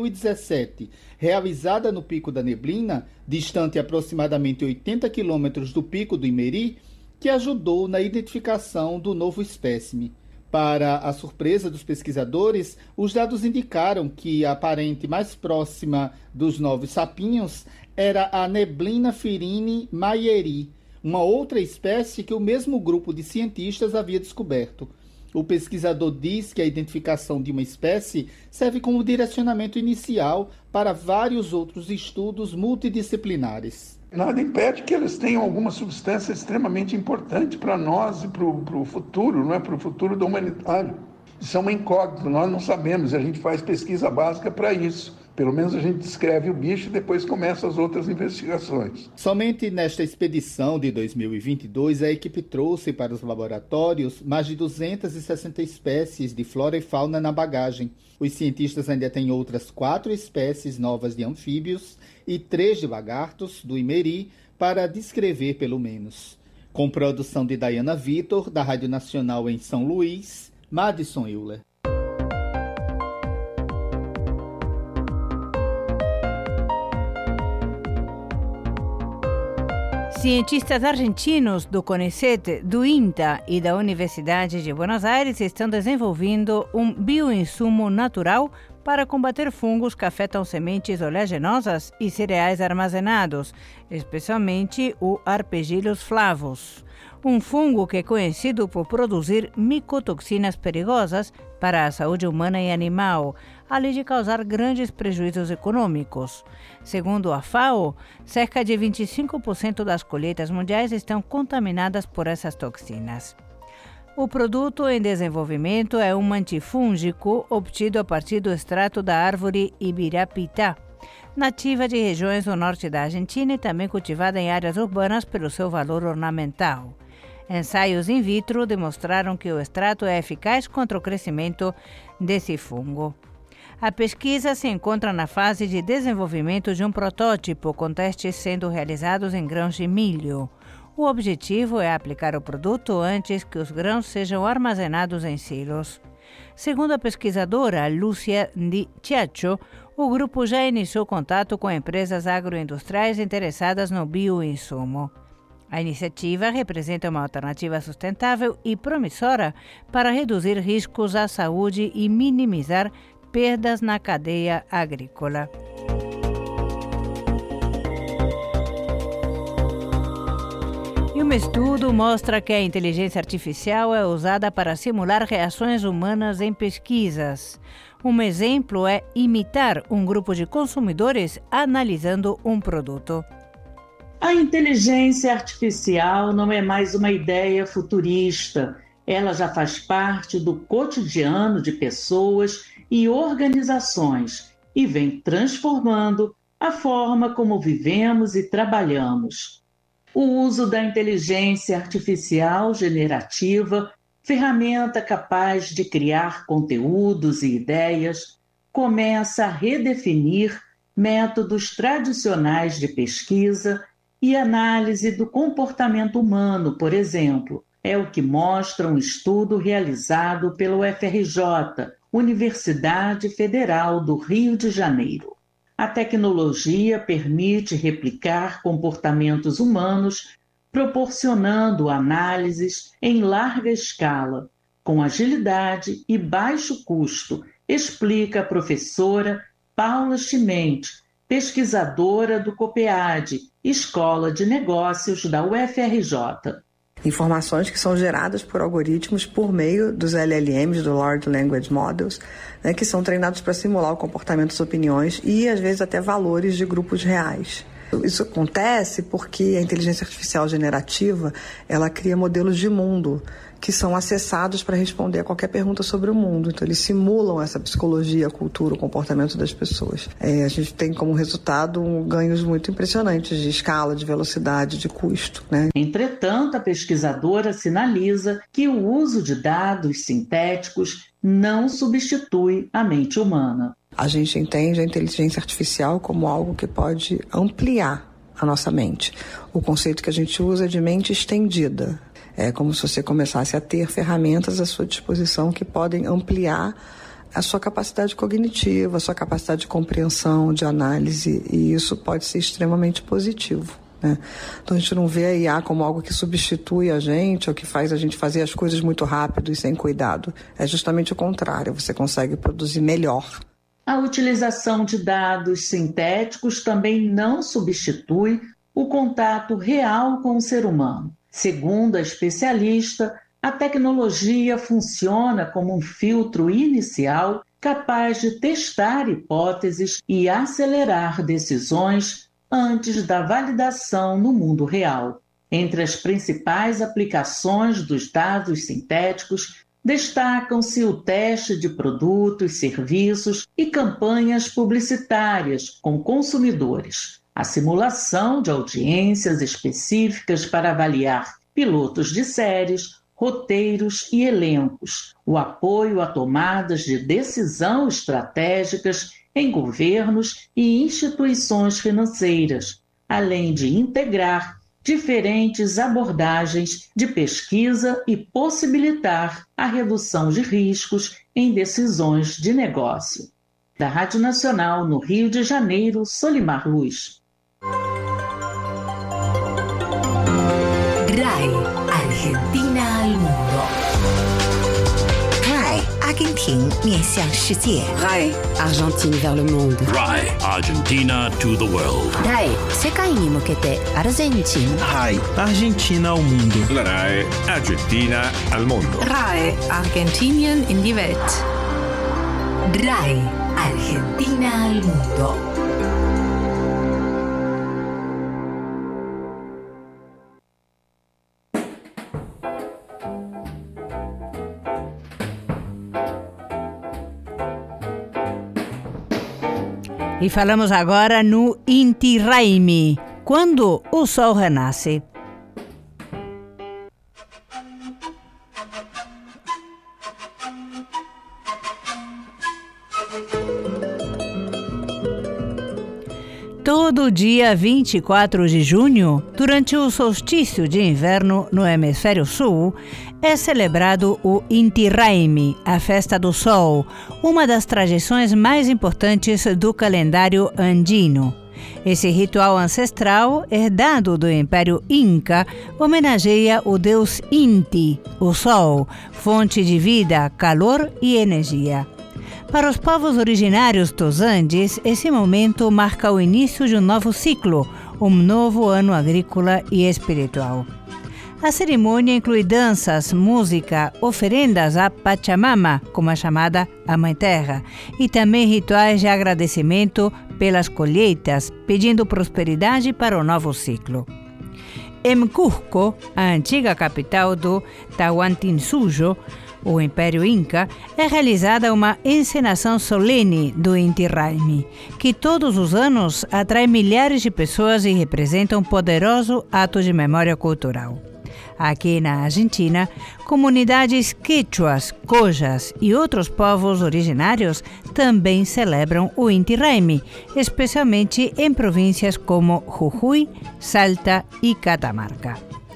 2017, realizada no Pico da Neblina, distante aproximadamente 80 quilômetros do Pico do Imeri, que ajudou na identificação do novo espécime. Para a surpresa dos pesquisadores, os dados indicaram que a parente mais próxima dos novos sapinhos era a Neblina frine imeri, uma outra espécie que o mesmo grupo de cientistas havia descoberto. O pesquisador diz que a identificação de uma espécie serve como direcionamento inicial para vários outros estudos multidisciplinares. Nada impede que eles tenham alguma substância extremamente importante para nós e para o futuro, não é? Para o futuro da humanidade. Isso é uma incógnita, nós não sabemos, a gente faz pesquisa básica para isso. Pelo menos a gente descreve o bicho e depois começa as outras investigações. Somente nesta expedição de 2022, a equipe trouxe para os laboratórios mais de 260 espécies de flora e fauna na bagagem. Os cientistas ainda têm outras 4 espécies novas de anfíbios e 3 de lagartos do Imeri para descrever pelo menos. Com produção de Dayana Vitor, da Rádio Nacional em São Luís, Madison Euler. Cientistas argentinos do CONICET, do INTA e da Universidade de Buenos Aires estão desenvolvendo um bioinsumo natural para combater fungos que afetam sementes oleaginosas e cereais armazenados, especialmente o Arpegillus flavus, um fungo que é conhecido por produzir micotoxinas perigosas para a saúde humana e animal, além de causar grandes prejuízos econômicos. Segundo a FAO, cerca de 25% das colheitas mundiais estão contaminadas por essas toxinas. O produto em desenvolvimento é um antifúngico obtido a partir do extrato da árvore Ibirapitá, nativa de regiões do norte da Argentina e também cultivada em áreas urbanas pelo seu valor ornamental. Ensaios in vitro demonstraram que o extrato é eficaz contra o crescimento desse fungo. A pesquisa se encontra na fase de desenvolvimento de um protótipo, com testes sendo realizados em grãos de milho. O objetivo é aplicar o produto antes que os grãos sejam armazenados em silos. Segundo a pesquisadora Lúcia Di Ciaccio, o grupo já iniciou contato com empresas agroindustriais interessadas no bioinsumo. A iniciativa representa uma alternativa sustentável e promissora para reduzir riscos à saúde e minimizar perdas na cadeia agrícola. E um estudo mostra que a inteligência artificial é usada para simular reações humanas em pesquisas. Um exemplo é imitar um grupo de consumidores analisando um produto. A inteligência artificial não é mais uma ideia futurista. Ela já faz parte do cotidiano de pessoas e organizações e vem transformando a forma como vivemos e trabalhamos. O uso da inteligência artificial generativa, ferramenta capaz de criar conteúdos e ideias, começa a redefinir métodos tradicionais de pesquisa e análise do comportamento humano, por exemplo. É o que mostra um estudo realizado pelo FRJ, Universidade Federal do Rio de Janeiro. A tecnologia permite replicar comportamentos humanos, proporcionando análises em larga escala, com agilidade e baixo custo, explica a professora Paula Chimente, pesquisadora do COPEAD, Escola de Negócios da UFRJ. Informações que são geradas por algoritmos por meio dos LLMs, do Large Language Models, né, que são treinados para simular o comportamento, as opiniões e, às vezes, até valores de grupos reais. Isso acontece porque a inteligência artificial generativa, ela cria modelos de mundo que são acessados para responder a qualquer pergunta sobre o mundo. Então, eles simulam essa psicologia, a cultura, o comportamento das pessoas. A gente tem como resultado ganhos muito impressionantes de escala, de velocidade, de custo, né? Entretanto, a pesquisadora sinaliza que o uso de dados sintéticos não substitui a mente humana. A gente entende a inteligência artificial como algo que pode ampliar a nossa mente. O conceito que a gente usa é de mente estendida. É como se você começasse a ter ferramentas à sua disposição que podem ampliar a sua capacidade cognitiva, a sua capacidade de compreensão, de análise, e isso pode ser extremamente positivo, né? Então a gente não vê a IA como algo que substitui a gente ou que faz a gente fazer as coisas muito rápido e sem cuidado. É justamente o contrário, você consegue produzir melhor. A utilização de dados sintéticos também não substitui o contato real com o ser humano. Segundo a especialista, a tecnologia funciona como um filtro inicial capaz de testar hipóteses e acelerar decisões antes da validação no mundo real. Entre as principais aplicações dos dados sintéticos, destacam-se o teste de produtos, serviços e campanhas publicitárias com consumidores, a simulação de audiências específicas para avaliar pilotos de séries, roteiros e elencos, o apoio a tomadas de decisão estratégicas em governos e instituições financeiras, além de integrar diferentes abordagens de pesquisa e possibilitar a redução de riscos em decisões de negócio. Da Rádio Nacional no Rio de Janeiro, Solimar Luz. RAI, Argentina al mundo. RAI, Argentina 面向世界. RAI, Argentine vers le monde. RAI, Argentina to the world. RAI, 世界に向けてアルゼンチン. RAI, Argentina ao mundo. La RAI, Argentina al mondo. RAI, Argentinien in die Welt. RAI, Argentina al mundo. E falamos agora no Inti Raymi, quando o sol renasce. Todo dia 24 de junho, durante o solstício de inverno no hemisfério sul, é celebrado o Inti Raymi, a Festa do Sol, uma das tradições mais importantes do calendário andino. Esse ritual ancestral, herdado do Império Inca, homenageia o deus Inti, o Sol, fonte de vida, calor e energia. Para os povos originários dos Andes, esse momento marca o início de um novo ciclo, um novo ano agrícola e espiritual. A cerimônia inclui danças, música, oferendas à Pachamama, como é chamada a Mãe Terra, e também rituais de agradecimento pelas colheitas, pedindo prosperidade para o novo ciclo. Em Cusco, a antiga capital do Tahuantinsuyo, o Império Inca, é realizada uma encenação solene do Inti Raymi, que todos os anos atrai milhares de pessoas e representa um poderoso ato de memória cultural. Aqui na Argentina, comunidades quechuas, cojas e outros povos originários também celebram o Inti Raymi, especialmente em províncias como Jujuy, Salta e Catamarca.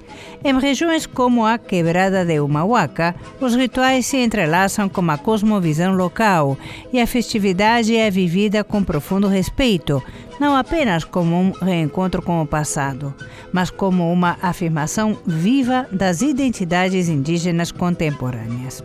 Em regiões como a Quebrada de Humahuaca, os rituais se entrelaçam com a cosmovisão local e a festividade é vivida com profundo respeito, não apenas como um reencontro com o passado, mas como uma afirmação viva das identidades indígenas contemporâneas.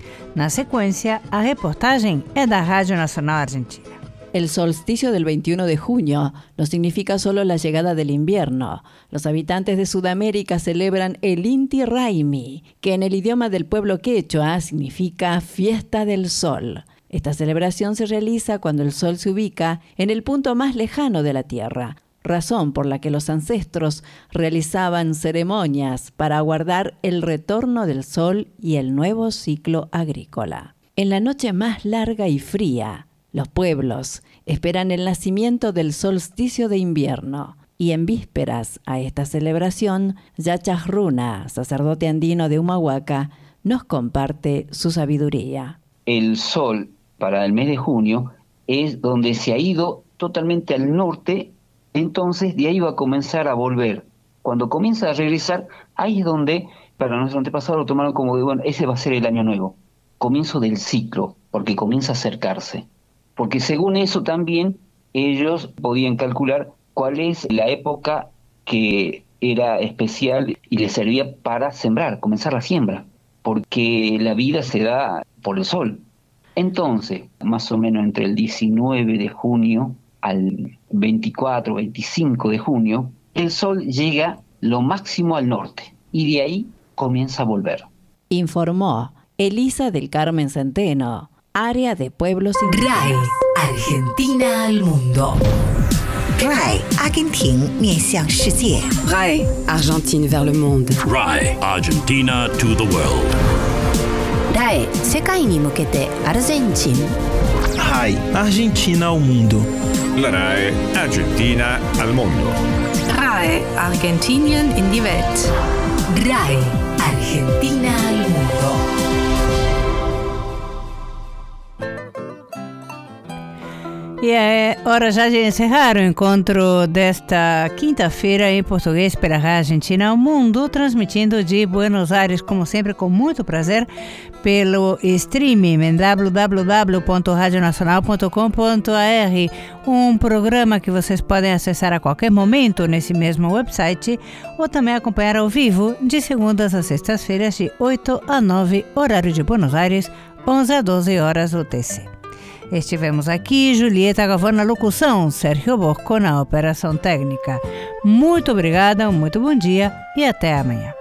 Na sequência, a reportagem é da Rádio Nacional Argentina. El solsticio del 21 de junio no significa solo la llegada del invierno. Los habitantes de Sudamérica celebran el Inti Raymi, que en el idioma del pueblo quechua significa fiesta del sol. Esta celebración se realiza cuando el sol se ubica en el punto más lejano de la tierra, razón por la que los ancestros realizaban ceremonias para aguardar el retorno del sol y el nuevo ciclo agrícola. En la noche más larga y fría, los pueblos esperan el nacimiento del solsticio de invierno y en vísperas a esta celebración, Yachas Runa, sacerdote andino de Humahuaca, nos comparte su sabiduría. El sol para el mes de junio es donde se ha ido totalmente al norte, entonces de ahí va a comenzar a volver. Cuando comienza a regresar, ahí es donde para nuestros antepasados lo tomaron como de, bueno, ese va a ser el año nuevo, comienzo del ciclo, porque comienza a acercarse. Porque según eso también ellos podían calcular cuál es la época que era especial y les servía para sembrar, comenzar la siembra, porque la vida se da por el sol. Entonces, más o menos entre el 19 de junio al 24, 25 de junio, el sol llega lo máximo al norte y de ahí comienza a volver. Informó Elisa del Carmen Centeno, área de pueblos RAI, Argentina al mundo. RAI, Argentina 面向世界. RAI, Argentine vers le monde. RAI, Argentina to the world. RAI, 世界に向けてアルゼンチン. RAI, Argentina al mundo. La RAI, Argentina al mundo. RAI, Argentinien in die Welt. RAI, Argentina al mundo. E é hora já de encerrar o encontro desta quinta-feira em português pela Rádio Argentina ao Mundo, transmitindo de Buenos Aires, como sempre, com muito prazer, pelo streaming em www.radionacional.com.br, um programa que vocês podem acessar a qualquer momento nesse mesmo website ou também acompanhar ao vivo de segundas a sextas-feiras de 8 a 9, horário de Buenos Aires, 11 a 12 horas UTC. Estivemos aqui, Julieta Gavão na locução, Sérgio Bosco na operação técnica. Muito obrigada, muito bom dia e até amanhã.